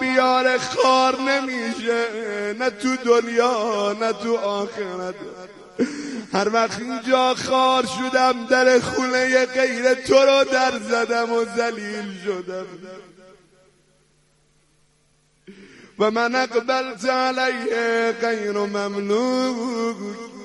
بیاره خار نمیشه، نه تو دنیا نه تو آخرت. هر وقت اینجا خار شدم در خونه غیر تو رو در زدم و ذلیل شدم. و من اقبلت علیه غیر مملوک.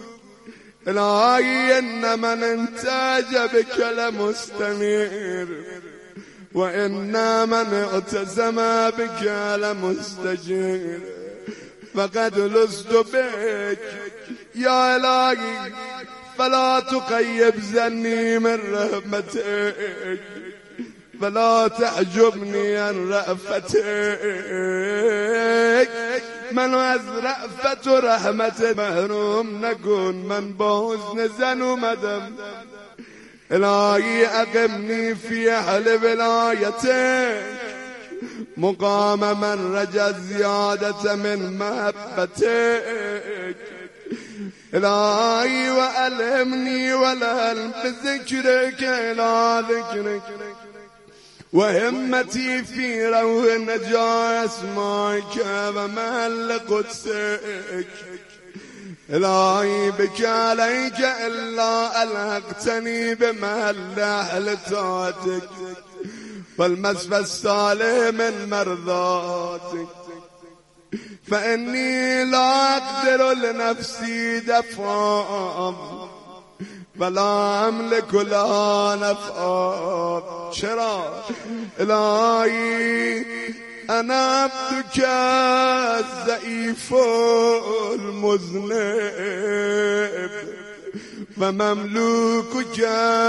الهی ان من انتاج بک لمستمر و ان من اعتصم بک لمستجیر. فقد لست بک یا الهی فلا تغیب ظنی من رحمتک ولا تعجبنی عن رأفتک. منو از رأفت و رحمت محروم نکن، من با حسن زن اومدم. الهی اقمنی فی اهل ولایتک مقام من رجا زیادت من محبتک. الهی و علمنی ولعلم بذکرک الى ذکرک و همتی فی روح نجا اسمائک و محل قدسک. الهی بک علیک الا الحقتنی بمحل اهل طاعتک والمصفى الصالح من مرضاتك فإني لا أقدر لنفسي دفعا ولا أملك لها نفعا. چرا؟ الهی أنا عبدك الضعيف المذنب ومملوكك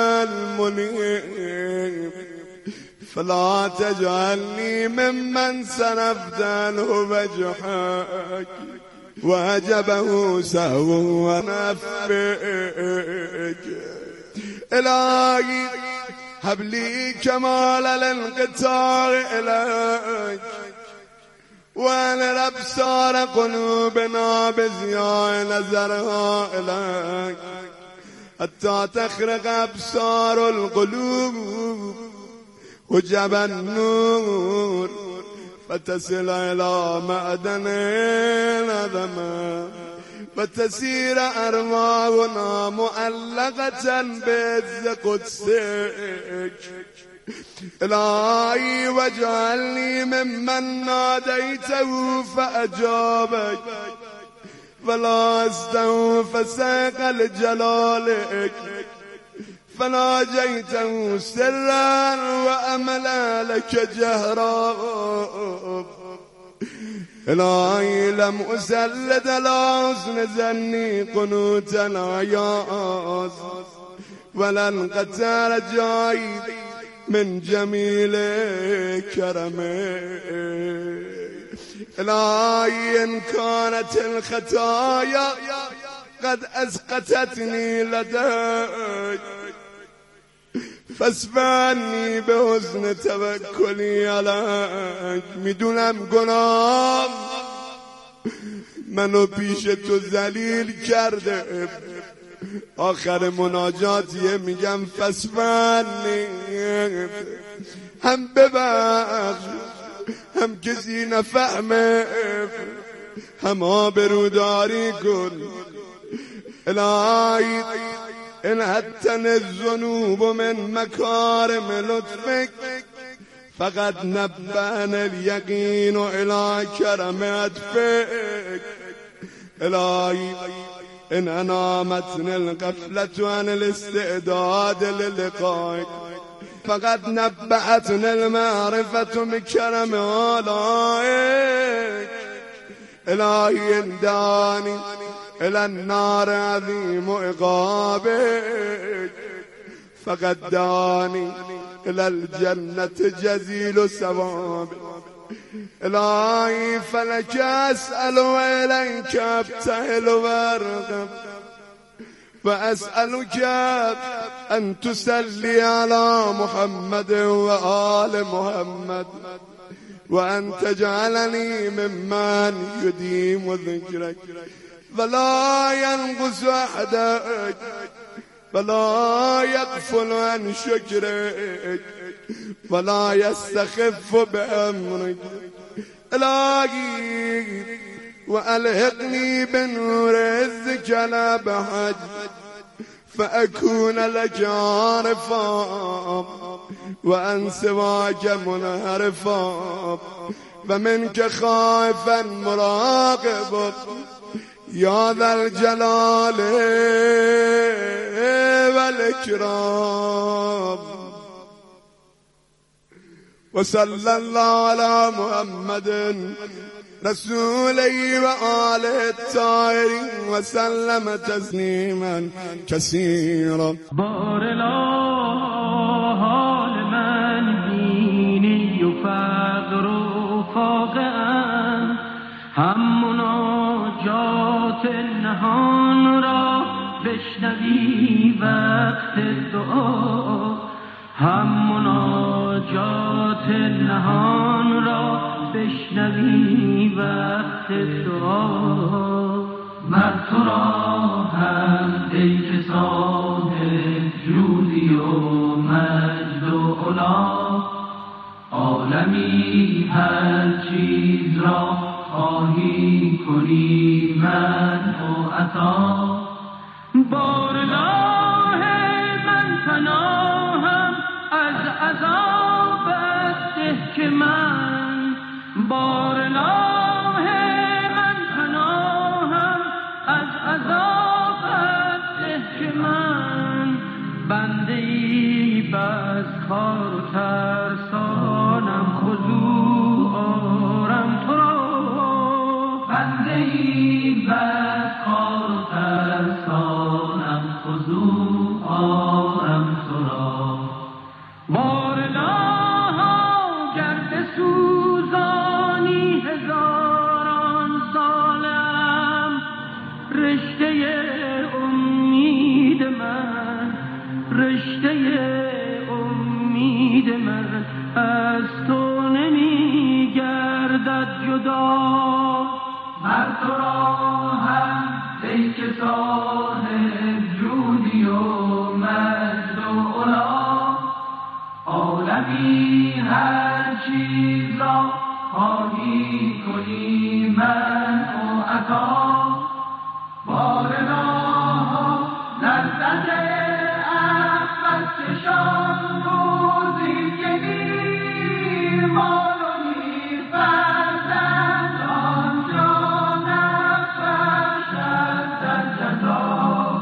المنيب فلا تجعلني ممن صرفت عنه وجهك وهجبه سهو ونفك. الهي هب لي كمال الانقطاع إليك وأنر أبصار قلوبنا بضياء نظرها إليك حتى تخرق أبصار القلوب حجب النور فتصل إلى معدن العظمة وتسير أرواحنا معلقة بعز قدسك. إلهي واجعلني ممن ناديته فأجابك ولا استنفسك لجلالك فناجيته سرا وأملا لك جهرا. إلهي لم أسلد على حسن ظني قنوت العياذ ولا انقطع رجائي من جميل كرمك. إلهي إن كانت الخطايا قد أسقطتني لديك فاسمعني بحسن توکلی علیک. میدونم گناه منو پیش تو ذلیل کرده، آخر مناجاتیه میگم فاسمعني، هم ببخش هم کسی نفهمه هم آبروداری کن. الهی إن هتن الذنوب من مكارم لطفك فقد نبأنا اليقين إلى كرم عطفك. إلهي إن أنامتني الغفلة عن الاستعداد للقائك فقد نبأتني المعرفة بكرم آلائك. إلهي إن داني إلى النار عظيم عقابك فقد داني إلى الجنة جزيل ثوابك. إلهي فلك أسأل وإليك أبتهل وأرغب وأسألك أن تسلي على محمد وآل محمد وأن تجعلني ممن يديم ذكرك ولا ينقص أحدك ولا يغفل عن شكرك ولا يستخف بأمرك. الهی و الحقنی بنور عزك لا بحج فأكون لك عارفا وعن سواك منحرفا ومنك خائفا مراقبا يا ذا الجلال والإكرام. وصلى الله على محمد رسوله وآله الطاهرين وسلم تسليما كثيرا. بار الله حال من بینی و فقر و فاقه‌ام، هم مناجات نهان را بشنوی وقت دعا، هم مناجات نهان را بشنوی وقت دعا. من تو را هم ای که صاحب جودی و مجد و علا، عالمی هر چیز را خواهی کنی من و عطا. بارگاه من پناهم از عذابت ده که من، بارگاه من پناهم از عذابت ده که من، بنده ای بس خار و ترسانم خضوع آرم تو را، بنده ای بس خار و ترسانم خضوع آرم تو را. بارگاها گر بسوزانی هزاران سالم، رشته امید من، رشته امید من از تو نمی گردد جدا. من تو را هم ای که صاحب جودی و مجد و علا، عالمی هر چیز را خواهی کنی من و عطا. بارگاه لذت احمد چشان روزی که نیر مال و نیر فرزند آنجا نبخشد در جزا.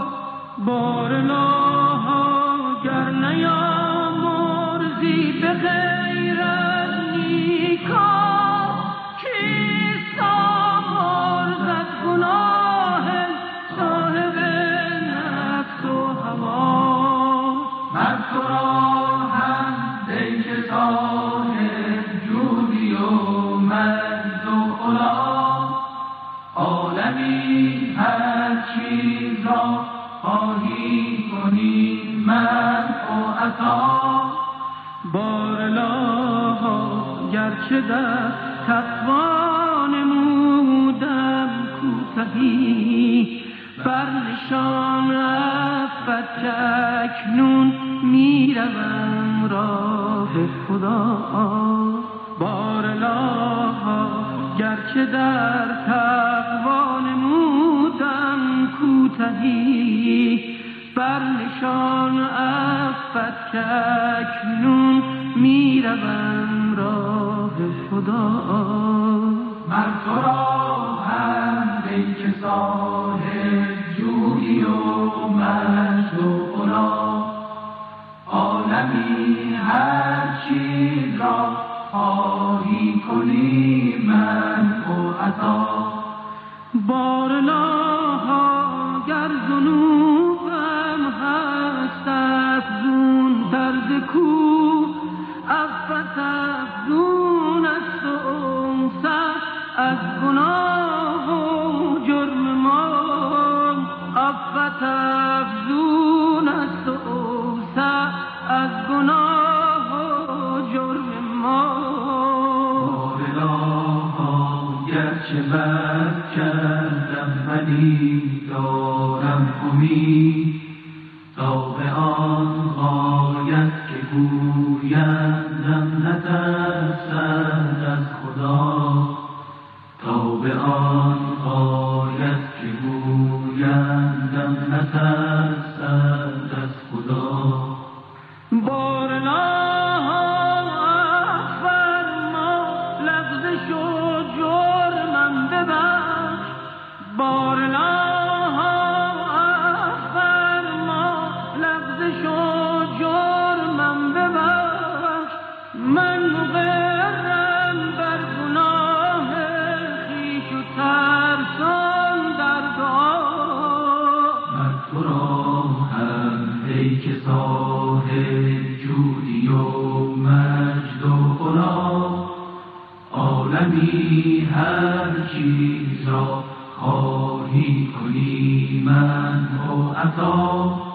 بارگاه گر نیامرزی به غیر از نیکا، کیست آمرزد گناه صاحب نفس و هوا. من تو را هم ای که صاحب جودی و مجد و علا، عالمی هر چیز را خواهی کنی من و عطا. بارلاها گرچه در تقوا نمودم کوتهی، بر نشان عفت که اکنون میروم راه خدا. بارلاها گرچه در تقوا نمودم کوتهی، بر نشان عفت که اکنون میروم راه خدا. من تو را هم ای که صاحب جودی و مجد و علا، عالمی هر چیز را خواهی کنی من و عطا. بارلاها گر ذنوبم هست افزون درد کو، عفت افزون است و انصف از گناه و جرم ما، عفت افزون است و انصف از گناه و جرم ما. گرچه بد کردم ولی دارم امید، تا به آن غایت که گویندم نترسد از خدا. به آن غایت که گویندم نترسد از خدا. بارنا فرما لغزش و جرمم ببخش، بارنا فرما لغزش و جرمم ببخش. من مقرم بر گناه خویش و ترسان در دعا. من تو را هم ای که صاحب جودی و مجد و غنا، عالمی هر چیز را خواهی کنی من و عطا.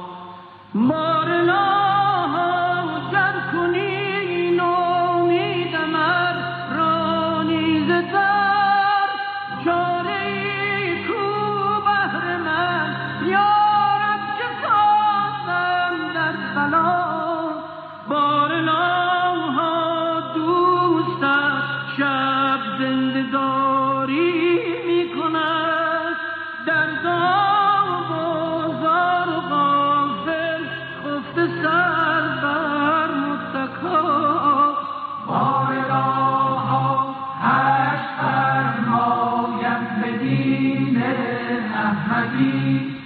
بارنا گر کنی نومیدم ار رانی ز در، چاره ای کو بهر من یارب که تازم در بلا. بارنا دوستت شب زنده داری می کند، در دام و زار و غافل خفته سر بر متکا. بارگاها هشت فرمایم به دین احمدی،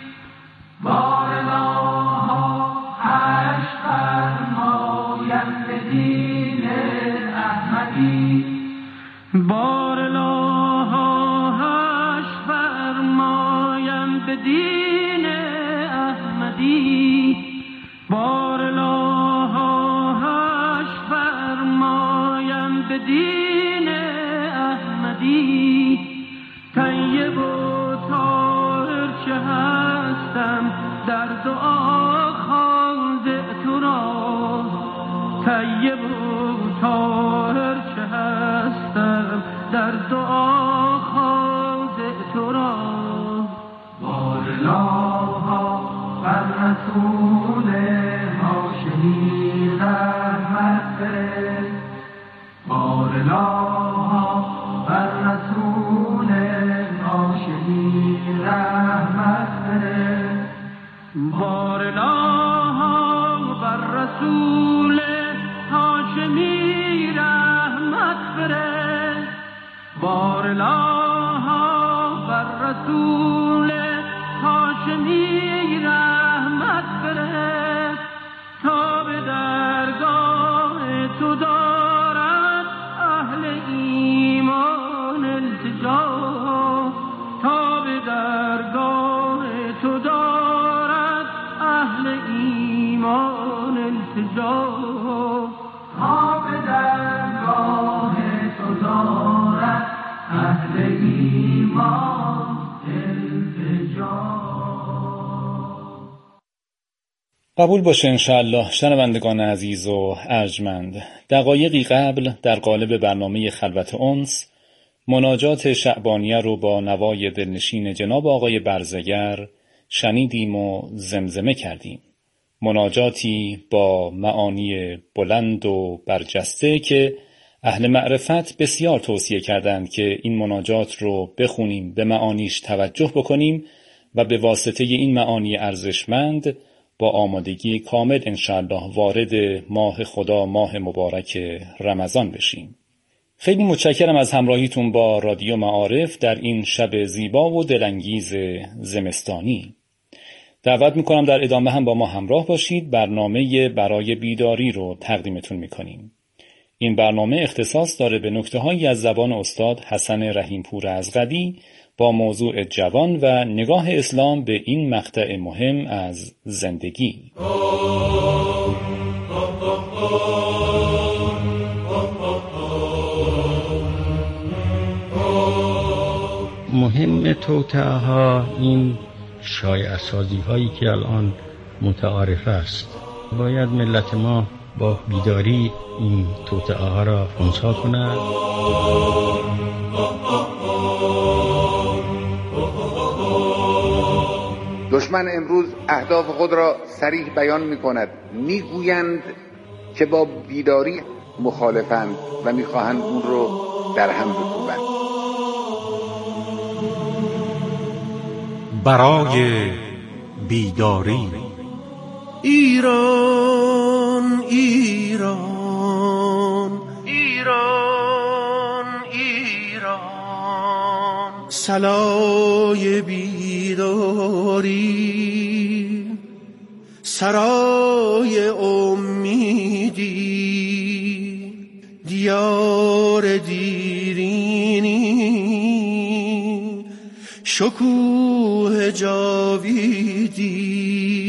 بارگاها هشت فرمایم به دین احمدی. بارلاها هش فرمایم به دین احمدی، بارلاها هش فرمایم به دین احمدی. طیب و طاهر چه هستم در دعا خاضع تو را، طیب و طاهر چه هستم در دعا خاضع تو را. بارلاها بر رسول هاشمی رحمت فرست، بارلاها بر رسول هاشمی رحمت فرست، بارلاها بر رسول هاشمی رحمت فرست، بارلاها بر رسول هاشمی رحمت فرست. تا به درگاه تو دارد اهل ایمان التجا، تا به درگاه تو دارد اهل ایمان التجا. تا به درگاه تو دارد اهل ایمان التجا. قبول باشه انشاءالله شنوندگان عزیز و ارجمند. دقایقی قبل در قالب برنامه خلوت انس مناجات شعبانیه رو با نوای دلنشین جناب آقای برزگر شنیدیم و زمزمه کردیم. مناجاتی با معانی بلند و برجسته که اهل معرفت بسیار توصیه کردند که این مناجات رو بخونیم، به معانیش توجه بکنیم و به واسطه این معانی ارزشمند با آمادگی کامل انشاءالله وارد ماه خدا، ماه مبارک رمضان بشیم. خیلی متشکرم از همراهیتون با رادیو معارف در این شب زیبا و دلانگیز زمستانی. دعوت میکنم در ادامه هم با ما همراه باشید. برنامه برای بیداری رو تقدیمتون میکنیم. این برنامه اختصاص داره به نکته‌هایی از زبان استاد حسن رحیمپور ازغدی با موضوع جوان و نگاه اسلام به این مقطع مهم از زندگی. مهم توطئه ها این شایعه سازی هایی که الان متعارف است. باید ملت ما با بیداری این توطئه ها را خنثی کند. دشمن امروز اهداف خود را صریح بیان می کند. می گویند که با بیداری مخالفند و می خواهند اون رو در هم بکوبند. برای بیداری. ایران ایران ایران ایران، سلای بیداری، سرای امیدی، دیار دیرینی، شکوه جاویدی،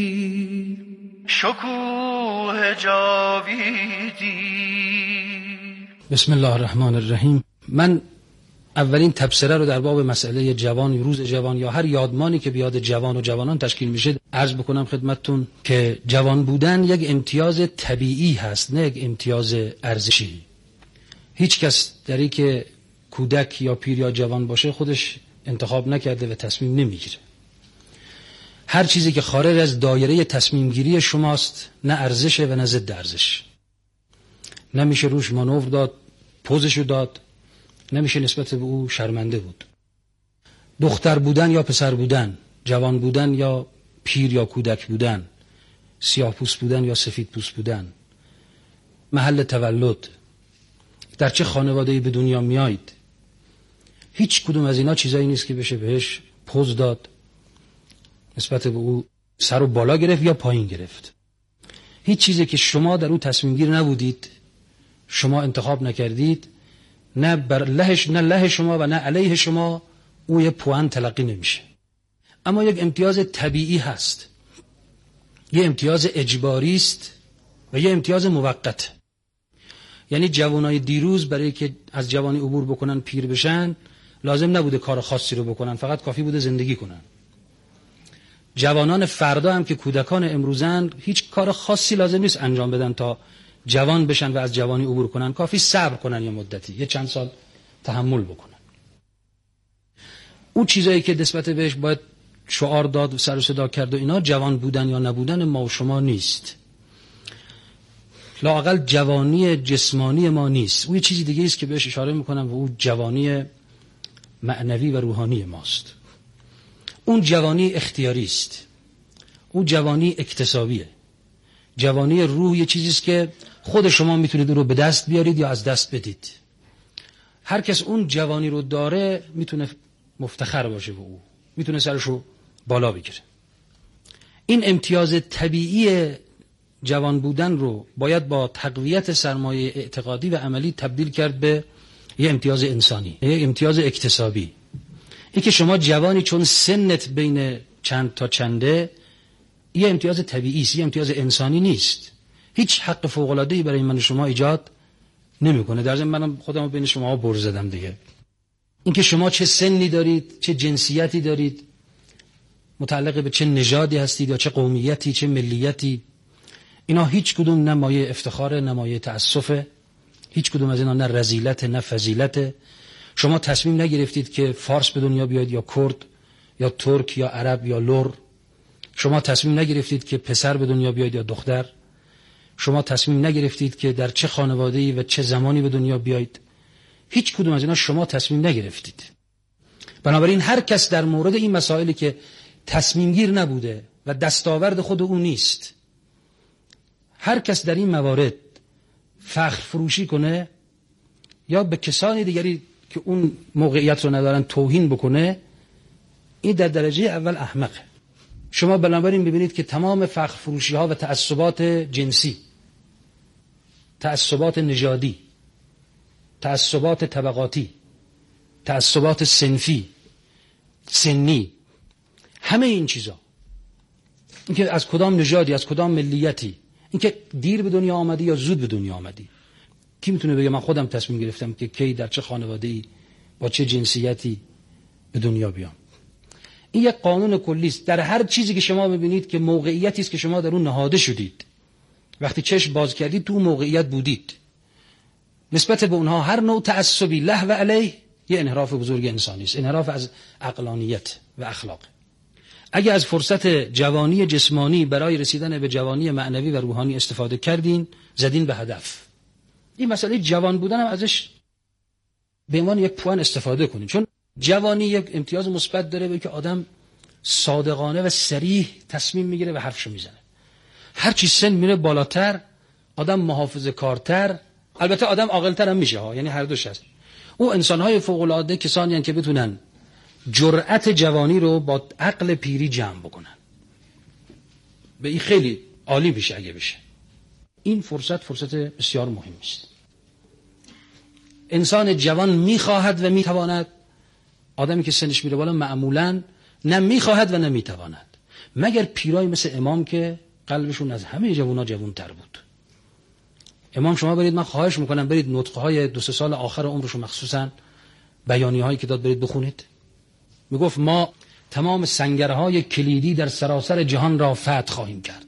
شکوه جاویدی. بسم الله الرحمن الرحیم. من اولین تبصره رو در باب مسئله جوان، روز جوان یا هر یادمانی که بیاد جوان و جوانان تشکیل میشه عرض بکنم خدمتتون که جوان بودن یک امتیاز طبیعی هست، نه یک امتیاز ارزشی. هیچ کس در این که کودک یا پیر یا جوان باشه خودش انتخاب نکرده و تصمیم نمیگیره. هر چیزی که خارج از دایره تصمیم گیری شماست نه ارزشه و نه ضد ارزش. نمیشه روش مانور داد، پوزشو داد، نمیشه نسبت به او شرمنده بود. دختر بودن یا پسر بودن، جوان بودن یا پیر یا کودک بودن، سیاه پوست بودن یا سفید پوست بودن، محل تولد، در چه خانواده‌ای به دنیا میایید، هیچ کدوم از اینا چیزایی نیست که بشه بهش پوز داد، نسبت به او سر و بالا گرفت یا پایین گرفت. هیچ چیزی که شما در او تصمیم گیر نبودید، شما انتخاب نکردید، نه بر لهش نه له شما و نه علیه شما، او یه پوان تلقی نمیشه. اما یک امتیاز طبیعی هست، یه امتیاز اجباری است و یه امتیاز موقت. یعنی جوانای دیروز برای که از جوانی عبور بکنن پیر بشن لازم نبوده کار خاصی رو بکنن، فقط کافی بوده زندگی کنن. جوانان فردا هم که کودکان امروزن هیچ کار خاصی لازم نیست انجام بدن تا جوان بشن و از جوانی عبور کنن، کافی صبر کنن یه مدتی، یه چند سال تحمل بکنن. اون چیزایی که نسبت بهش باید شعار داد و سر و صدا کرد و اینا، جوان بودن یا نبودن ما و شما نیست، لااقل جوانی جسمانی ما نیست. او یه چیزی دیگه است که بهش اشاره میکنم و او جوانی معنوی و روحانی ماست. اون جوانی اختیاری است، اون جوانی اکتسابیه. جوانی روح یه چیزی است که خود شما میتونید رو به دست بیارید یا از دست بدید. هر کس اون جوانی رو داره میتونه مفتخر باشه به او، میتونه سرشو بالا بگیره. این امتیاز طبیعی جوان بودن رو باید با تقویت سرمایه اعتقادی و عملی تبدیل کرد به یه امتیاز انسانی، یه امتیاز اکتسابی. این که شما جوانی چون سنت بین چند تا چنده، یه امتیاز طبیعی است، یه امتیاز انسانی نیست. هیچ حق فوق‌العاده‌ای برای من و شما ایجاد نمی‌کنه. در ضمن منم خودمو بین شما بر زدم دیگه. این که شما چه سنی دارید، چه جنسیتی دارید، متعلق به چه نژادی هستید یا چه قومیتی، چه ملیتی، اینا هیچ کدوم نه مایه افتخار، نه مایه تأسف، هیچ کدوم از اینا نه رذیلت نه فضیلت. شما تصمیم نگرفتید که فارس به دنیا بیاید یا کرد یا ترک یا عرب یا لور. شما تصمیم نگرفتید که پسر به دنیا بیاید یا دختر. شما تصمیم نگرفتید که در چه خانواده‌ای و چه زمانی به دنیا بیایید. هیچ کدوم از اینا شما تصمیم نگرفتید. بنابراین هر کس در مورد این مسائلی که تصمیم گیر نبوده و دستاورد خود او نیست، هر کس در این موارد فخر فروشی کنه یا به کسانی دیگری که اون موقعیت رو ندارن توهین بکنه، این در درجه اول احمقه. شما بنابراین ببینید که تمام فخر فروشی ها و تعصبات جنسی، تعصبات نژادی، تعصبات طبقاتی، تعصبات سنی، همه این چیزا، اینکه از کدام نژادی، از کدام ملیتی، اینکه دیر به دنیا آمدی یا زود به دنیا آمدی، کی میتونه بگه من خودم تصمیم گرفتم که کی در چه خانواده‌ای با چه جنسیتی به دنیا بیام. این یک قانون کلی است. در هر چیزی که شما ببینید که موقعیتی است که شما در اون نهاده شدید، وقتی چشم باز کردید تو موقعیت بودید، نسبت به اونها هر نوع تعصبی له و علیه یه انحراف بزرگ انسانی است، انحراف از عقلانیت و اخلاق. اگه از فرصت جوانی جسمانی برای رسیدن به جوانی معنوی و روحانی استفاده کردین، زدین به هدف. این مسئله جوان بودن هم ازش به عنوان یک پوان استفاده کنین، چون جوانی یک امتیاز مثبت داره به که آدم صادقانه و صریح تصمیم میگیره و حرفشو میزنه. هر چی سن میره بالاتر آدم محافظه کارتر، البته آدم عاقل‌تر هم میشه ها، یعنی هر دوش هست. او انسان‌های فوق‌العاده کسانی هستند که بتونن جرأت جوانی رو با عقل پیری جمع بکنن. به این خیلی عالی میشه اگه بشه. این فرصت بسیار مهمی است. انسان جوان میخواهد و میتواند، آدمی که سنش میره بالا معمولاً نه میخواهد و نه میتواند، مگر پیرای مثل امام که قلبشون از همه جوونا جوان‌تر بود. امام شما برید، من خواهش میکنم برید نطقه های 2-3 سال آخر عمرشو مخصوصاً بیانیه هایی که داد برید بخونید. میگفت ما تمام سنگرهای کلیدی در سراسر جهان را فتح خواهیم کرد.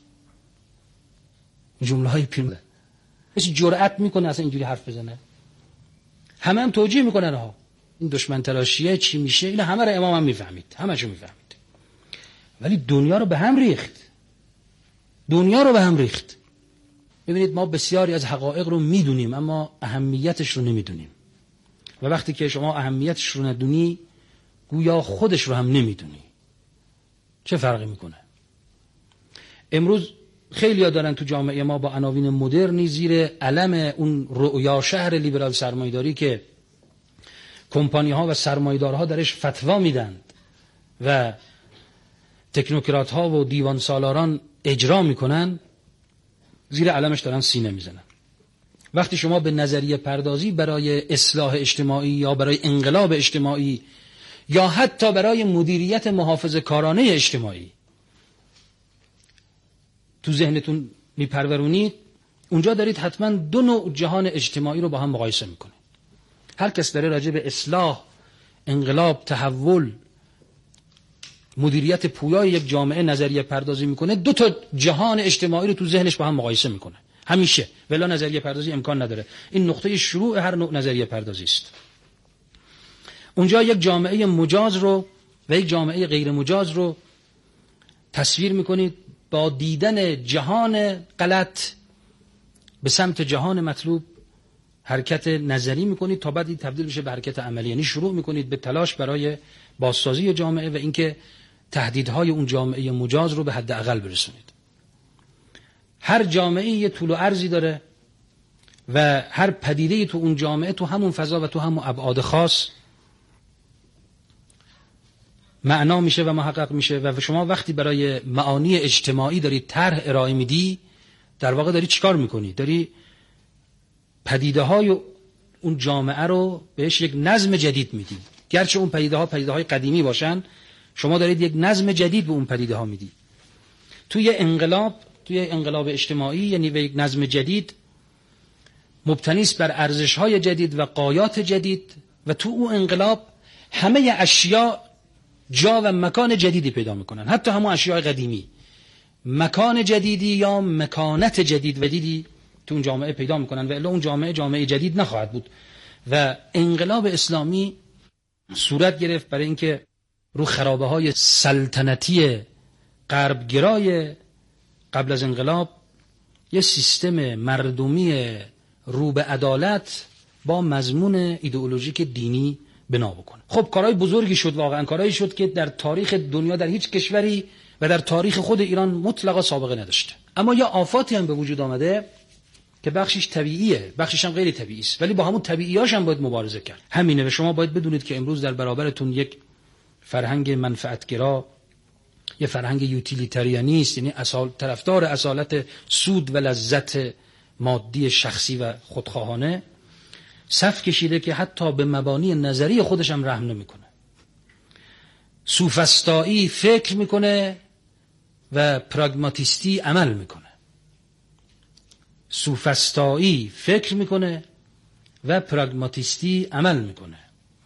جمله های پیر کسی جرأت میکنه اصلا اینجوری حرف بزنه؟ همه هم توجیه میکنن ها، این دشمن تراشیه چی میشه، اینا همه رو امام هم میفهمید، همه‌شو میفهمید. ولی دنیا رو به هم ریخت. ببینید ما بسیاری از حقایق رو میدونیم اما اهمیتش رو نمیدونیم، و وقتی که شما اهمیتش رو ندونی گویا خودش رو هم نمیدونی. چه فرقی میکنه؟ امروز خیلی‌ها دارن تو جامعه ما با عناوین مدرنی زیر علم اون رؤیا شهر لیبرال سرمایه‌داری که کمپانی‌ها و سرمایه‌دارها درش فتوا میدن و تکنوکرات‌ها و دیوان سالاران اجرا میکنن، زیر علمش دارن سینه میزنن. وقتی شما به نظریه پردازی برای اصلاح اجتماعی یا برای انقلاب اجتماعی یا حتی برای مدیریت محافظه کارانه اجتماعی تو ذهنتون میپرورونید، اونجا دارید حتما دو نوع جهان اجتماعی رو با هم مقایسه میکنید. هر کس داره راجع به اصلاح، انقلاب، تحول، مدیریت پویای یک جامعه نظریه پردازی میکنه، دو تا جهان اجتماعی رو تو ذهنش با هم مقایسه میکنه همیشه، ولی نظریه پردازی امکان نداره. این نقطه شروع هر نوع نظریه پردازی است. اونجا یک جامعه مجاز رو و یک جامعه غیر مجاز رو تصویر میکنید، با دیدن جهان غلط به سمت جهان مطلوب حرکت نظری میکنید تا بعد تبدیل بشه به حرکت عملی. یعنی شروع میکنید به تلاش برای بازسازی جامعه و اینکه تهدیدهای اون جامعه مجاز رو به حد اقل برسونید. هر جامعه یه طول و عرضی داره و هر پدیده تو اون جامعه تو همون فضا و تو همون ابعاد خاص معنا میشه و محقق میشه. و شما وقتی برای معانی اجتماعی داری طرح ارائه میدی، در واقع داری چیکار میکنی؟ داری پدیده های اون جامعه رو بهش یک نظم جدید میدی. گرچه اون پدیده های قدیمی باشن، شما دارید یک نظم جدید به اون پدیده ها میدی. توی انقلاب اجتماعی یعنی به یک نظم جدید مبتنی است بر ارزش های جدید و غایات جدید، و تو اون انقلاب همه اشیا جا و مکان جدیدی پیدا میکنن، حتی همون اشیاء قدیمی مکان جدیدی یا مکانت جدید و جدیدی تو اون جامعه پیدا میکنن، و الا اون جامعه جدید نخواهد بود. و انقلاب اسلامی صورت گرفت برای اینکه رو خرابه های سلطنتی غربگرای قبل از انقلاب یه سیستم مردمی رو به عدالت با مضمون ایدئولوژیک دینی بنا بکنه. خب کارهای بزرگی شد، واقعا کارهایی شد که در تاریخ دنیا در هیچ کشوری و در تاریخ خود ایران مطلقا سابقه نداشته. اما یا آفاتی هم به وجود آمده که بخشش طبیعیه، بخشش هم غیر طبیعی است، ولی با همون طبیعیاش هم باید مبارزه کرد. همینه. و شما باید بدونید که امروز در برابرتون یک فرهنگ منفعتگرا، یک فرهنگ یوتیلیتاریانیست، یعنی طرفدار اصالت سود و لذت مادی شخصی و خودخواهانه صف کشیده که حتی به مبانی نظری خودش هم رحم نمیکنه. سوفسطایی فکر میکنه و پراگماتیستی عمل میکنه. سوفسطایی فکر میکنه و پراگماتیستی عمل میکنه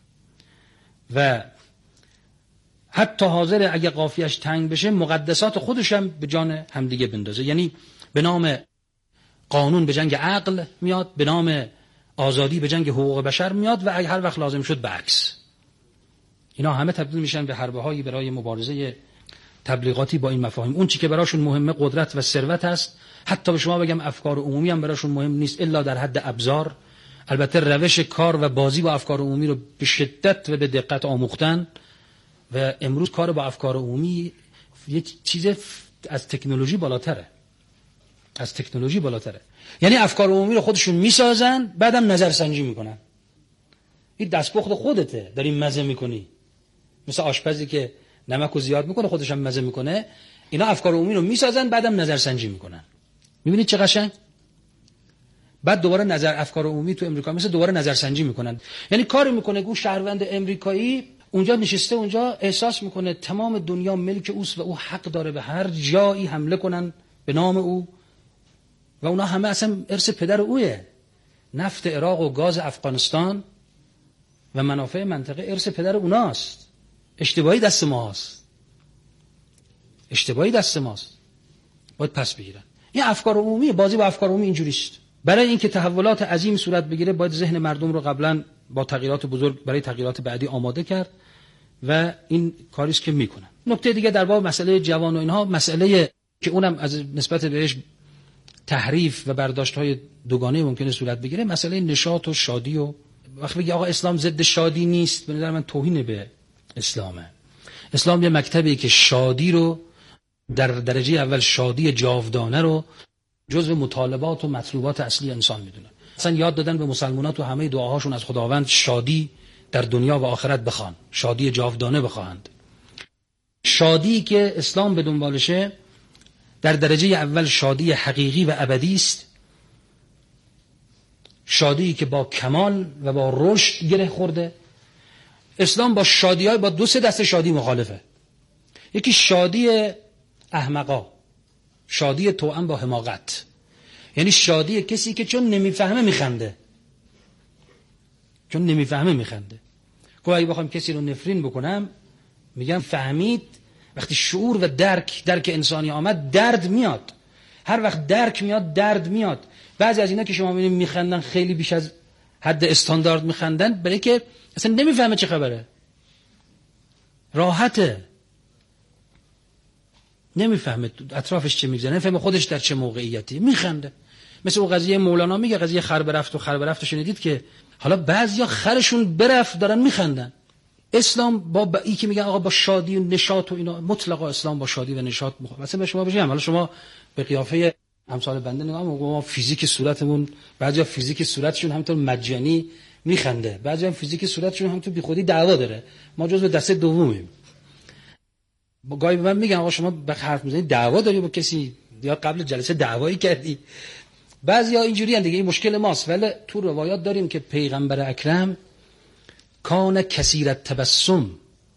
و حتی حاضر اگه قافیه‌اش تنگ بشه مقدسات خودش هم به جان همدیگه بندازه. یعنی به نام قانون به جنگ عقل میاد، به نام آزادی به جنگ حقوق بشر میاد، و هر وقت لازم شد برعکس. اینا همه تبدیل میشن به حربه‌هایی برای مبارزه تبلیغاتی با این مفاهیم. اون چی که براشون مهمه قدرت و ثروت است. حتی به شما بگم افکار عمومی هم براشون مهم نیست الا در حد ابزار. البته روش کار و بازی با افکار عمومی رو به شدت و به دقت آموختن و امروز کار با افکار عمومی یه چیز از تکنولوژی بالاتره. یعنی افکار عمومی رو خودشون میسازن، بعدم نظرسنجی میکنن. این دستپخت خودته، داری مزه میکنی. مثل آشپزی که نمکو زیاد میکنه خودش هم مزه میکنه. اینا افکار عمومی رو میسازن، بعدم نظرسنجی میکنن. میبینید چه قشنگ؟ بعد دوباره افکار عمومی تو امریکا مثل دوباره نظرسنجی میکنن. یعنی کاری میکنه که شهروند امریکایی اونجا نشسته، اونجا احساس میکنه تمام دنیا ملک اوست و او حق داره به هر جایی حمله کنن به نام او و اونا همه اصلا ارث پدر اوه. نفت عراق و گاز افغانستان و منافع منطقه ارث پدر اوناست. اشتباهی دست ماست. باید پس بگیرن. این افکار عمومی، بازی با افکار عمومی اینجوریست. برای اینکه تحولات عظیم صورت بگیره باید ذهن مردم رو قبلا با تغییرات بزرگ برای تغییرات بعدی آماده کرد و این کاریست که میکنن. نکته دیگه در باب مسئله جوان و اینها، مسئله که اونم از نسبت بهش تحریف و برداشت‌های دوگانه ممکنه صورت بگیره، مسئله نشاط و شادی. و وقتی بگی آقا اسلام ضد شادی نیست، به نظر من توهین به اسلامه. اسلام یه مکتبی که شادی رو در درجه اول، شادی جاودانه رو جزو مطالبات و مطلوبات اصلی انسان میدونه. اصلا یاد دادن به مسلمانان تو همه دعاهاشون از خداوند شادی در دنیا و آخرت بخوان، شادی جاودانه بخواهند. شادی که اسلام به دنبالشه در درجه اول شادی حقیقی و ابدی است. شادی که با کمال و با رشد گره خورده. اسلام با شادی‌های با 2-3 دسته شادی مخالفه. یکی شادی احمقا، شادی توأم با حماقت. یعنی شادی کسی که چون نمیفهمه میخنده. گویا اگه بخوام کسی رو نفرین بکنم میگم فهمید. وقتی شعور و درک انسانی آمد، درد میاد. هر وقت درک میاد، درد میاد. بعضی از اینا که شما میبینید میخندن، خیلی بیش از حد استاندارد میخندن، برای که اصلا نمیفهمه چه خبره. راحته، نمیفهمه اطرافش چه میگذره، نمیفهمه خودش در چه موقعیتی، میخنده. مثل اون قضیه مولانا میگه، قضیه خر برفت شنیدید که حالا بعضیا خرشون برفت دارن میخندن. اسلام با این که میگن آقا با شادی و نشاط و اینا، مطلقا اسلام با شادی و نشاط مخالفه. مثلا به شما بگم، حالا شما به قیافه امثال بنده نگاه کنید، ما فیزیک صورتمون، بعضیا فیزیک صورتشون همینطور مجانی میخنده، بعضیا فیزیک صورتشون همینطور بیخودی دعوا داره. ما جزو دسته دومیم. گاهی به من میگن آقا شما به حرف میزنید دعوا داری با کسی، یا قبل جلسه دعوایی کردی. بعضیا اینجوری ان دیگه، این مشکل ماست. ولی تو روایات داریم که پیغمبر اکرم کان کثیر التبسم،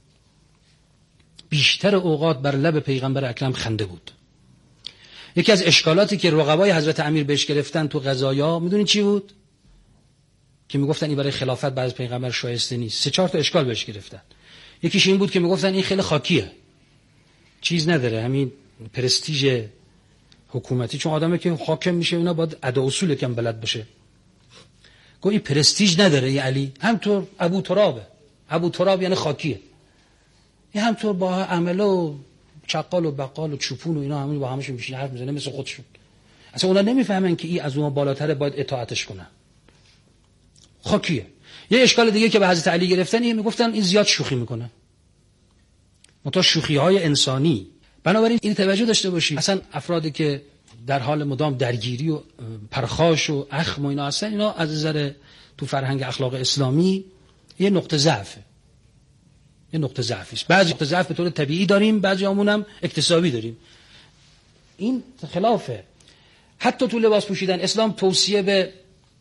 بیشتر اوقات بر لب پیغمبر اکرم خنده بود. یکی از اشکالاتی که رقبای حضرت امیر بهش گرفتن تو قضایا، میدونی چی بود؟ که میگفتن این برای خلافت بعد از پیغمبر شایسته نیست. 3-4 تا اشکال بهش گرفتن. یکیش این بود که میگفتن این خیلی خاکیه، چیز نداره، همین پرستیژ حکومتی، چون آدمی که حاکم میشه اینا باید ادا اصول کم بلد باشه. گویی پرستیژ نداره این علی. همطور ابو تراب یعنی خاکیه. این همطور با عمله و چقال و بقال و چوپون و اینا همین با همشون میشینه حرف میزنه مثل خودشون. اصلا اونا نمیفهمن که این از اون بالاتره، باید اطاعتش کنن. خاکیه. یه اشکال دیگه که به حضرت علی گرفتن، این میگفتن این زیاد شوخی میکنه. متا شوخی‌های انسانی. بنابراین این توجه داشته باشید، اصلا افرادی که در حال مدام درگیری و پرخاش و اخم و اینا هستن، اینا از نظر تو فرهنگ اخلاق اسلامی یه نقطه ضعفه. یه نقطه ضعفی است. بعضی نقطه ضعف به طور طبیعی داریم، بعضیامون هم اکتسابی داریم. این خلافه. حتی تو لباس پوشیدن، اسلام توصیه به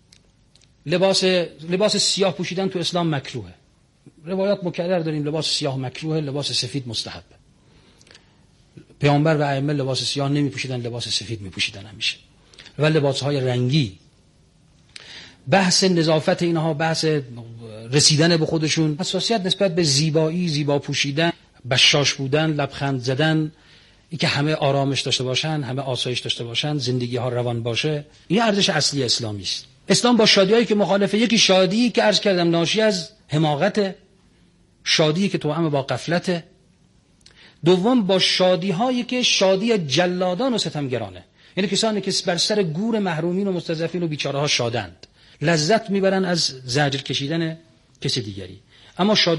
لباس سیاه پوشیدن تو اسلام مکروهه. روایات مکرر داریم لباس سیاه مکروهه، لباس سفید مستحبه. پیامبر و ائمه لباس سیاه نمی پوشیدن، لباس سفید می پوشیدن همیشه. و لباسهای رنگی، بحث نظافت اینها، بحث رسیدن به خودشون، حساسیت نسبت به زیبایی، زیبا پوشیدن، بشاش بودن، لبخند زدن، این که همه آرامش داشته باشن، همه آسایش داشته باشن، زندگی ها روان باشه، این ارزش اصلی اسلامی است. اسلام با شادیایی که مخالفه، یکی شادی که عرض کردم ناشی از حماقت، شادی که توأم با غفلت. دوم با شادی هایی که شادی جلادان و ستمگرانه، یعنی کسانی که بر سر گور محرومین و مستضعفین و بیچاره ها شادند، لذت میبرن از زجر کشیدن کسی دیگری. اما شادی